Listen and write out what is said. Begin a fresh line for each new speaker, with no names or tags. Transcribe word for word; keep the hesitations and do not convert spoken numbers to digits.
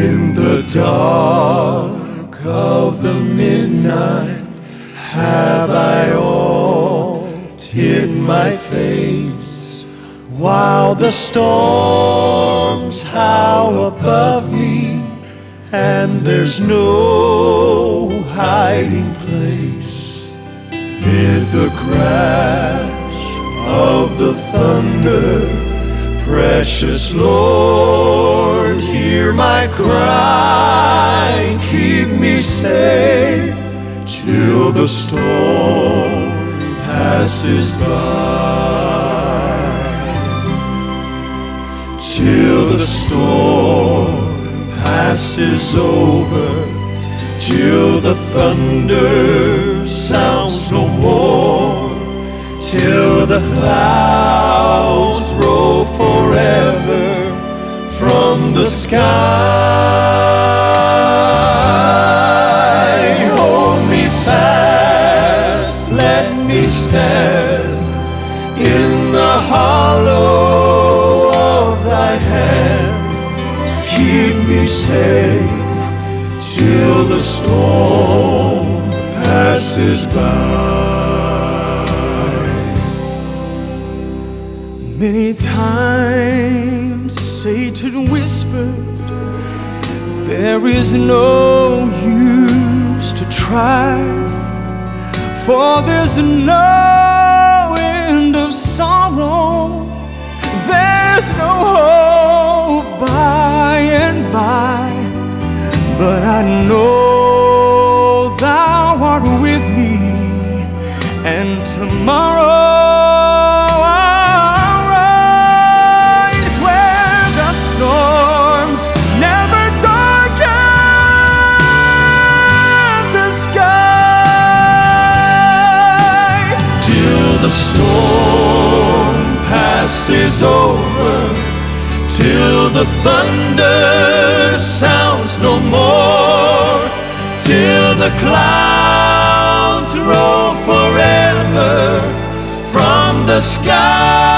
In the dark of the midnight have I oft hid my face, while the storms howl above me, and there's no hiding place. Mid the crash of the thunder, precious Lord, hear my cry, keep me safe till the storm passes by. Till the storm passes over, till the thunder sounds no more, till the clouds roll forever from the sky. Hold me fast, let me stand in the hollow of thy hand. Keep me safe till the storm passes by. Many times Satan whispered, there is no use to try, for there's no end of sorrow, there's no hope by and by. But I know thou art with me, and tomorrow the storm passes over, till the thunder sounds no more, till the clouds roll forever from the sky.